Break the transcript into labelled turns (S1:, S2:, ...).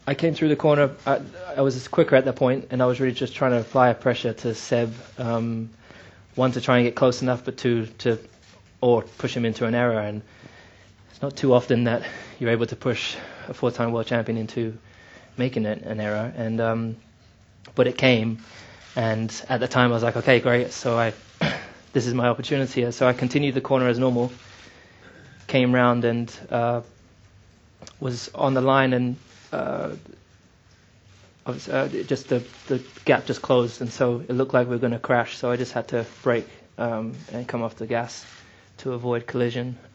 S1: I came through the corner. I was quicker at that point, and I was really just trying to apply pressure to Seb. One, to try and get close enough, but two, to push him into an error. And it's not too often that you're able to push a 4-time world champion into making an error. And but it came, and at the time I was like, okay, great. So this is my opportunity. So I continued the corner as normal. Came round and was on the line, and just the gap just closed, and so it looked like we were going to crash. So I just had to brake and come off the gas to avoid collision.